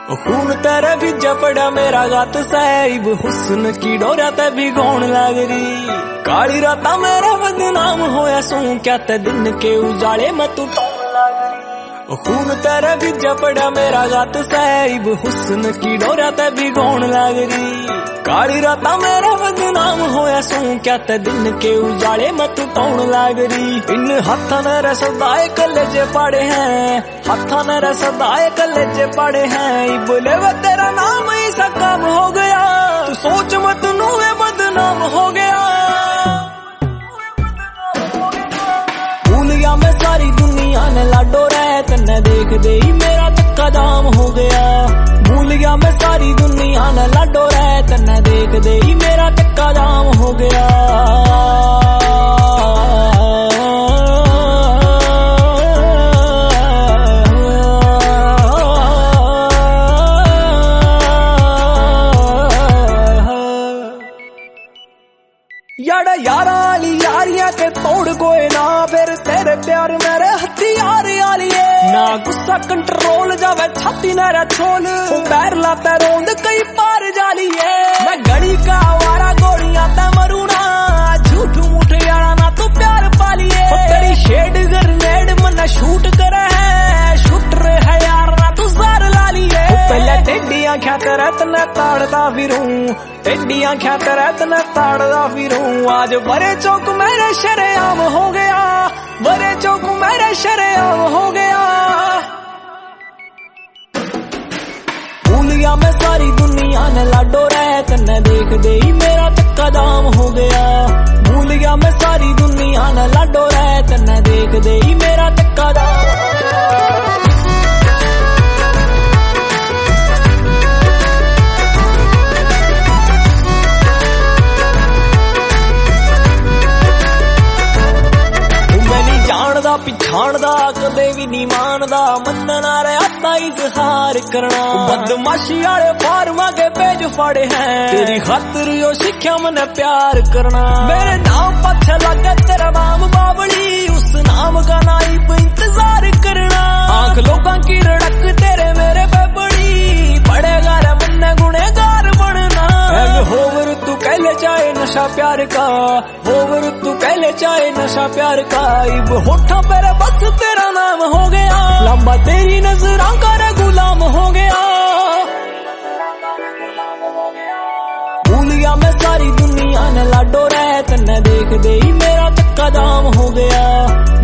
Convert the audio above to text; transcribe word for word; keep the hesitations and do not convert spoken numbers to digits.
खून तेरे भी जपड़ा मेरा गात साहिब हुस्न की डोरा ते भी गौन लाग रही काली राता मेरा बदनाम होया सू क्या ते दिन के उजाले में तू टोन लाग रही खून तेरे भी जपड़ा मेरा गात साहिब हुस्न की डोरा ते भी गौन लाग रही काली राता मेरा बदनाम होया सू क्या ते दिन के उजाले में तू टोन लाग रही इन हाथा ने रसदाए कलेजे पाड़े हैं हाथा ने रसदाए कलेजे पाड़े हैं बोले वो तेरा नाम ही सा काम हो गया तू सोच मत नू बदनाम हो गया भूल गया मैं सारी दुनिया ने लाडो रहे तन्ने देख दे ही मेरा चक्का जाम हो गया भूल गया मैं सारी दुनिया ने लाडो रहे तन्ने देख दे ही मेरा चक्का जाम हो गया यारा यारा आली यारियां के तोड़ कोई ना फिर तेरे प्यार मेरे हथियार आलिए ना गुस्सा कंट्रोल जावे छाती नारा छोल पैर लाता रोंद कई पार जालिए मैं घड़ी का आवारा गोलियां ते मरूना झूठ मूठ यारा ना तो प्यार पालिए तेरी शेड ग्रेनेड मन शूट करे है शूटर है यार ना तू जार लालिए पहले टेडी आंखें तेरे तने ताड़दा फिरूं टेडी आंखें तेरे तने ताड़दा फिरूं आज बड़े चौक मेरे शरेआम हो गया बड़े चौक मेरे शरेआम हो गया भूल गया मैं सारी दुनिया ने लाडो रहे तन्ने देख दे ही मेरा चक्का जाम हो गया भूल गया मैं सारी दुनिया ने लाडो रहे तन्ने देख दे ही मेरा चक्का जाम हो गया पिछाड़दा कदे भी नहीं मानदा मनना रहता इजहार करना बदमाशी आले फार्मा के पेज फाड़े हैं तेरी खातिर यो सिक्ख्या मने प्यार करना मेरे नाम पछे लगे तेरा नाम बाबली उस नाम का नाइब इंतजार करना आंख लोगों की रड़क तेरे मेरे पे बड़ी पड़ेगा रे मन्ने गुनेगार बनना होवर तू कहले चाहे नशा प्यार का होवर तू कहले चाहे नशा प्यार का इब होठा पर बस तेरा नाम हो गया लंबा तेरी नजरां का गुलाम हो गया भूल गया मैं सारी दुनिया ने लाडो रहे तन्ने देख दे ही मेरा चक्का जाम हो गया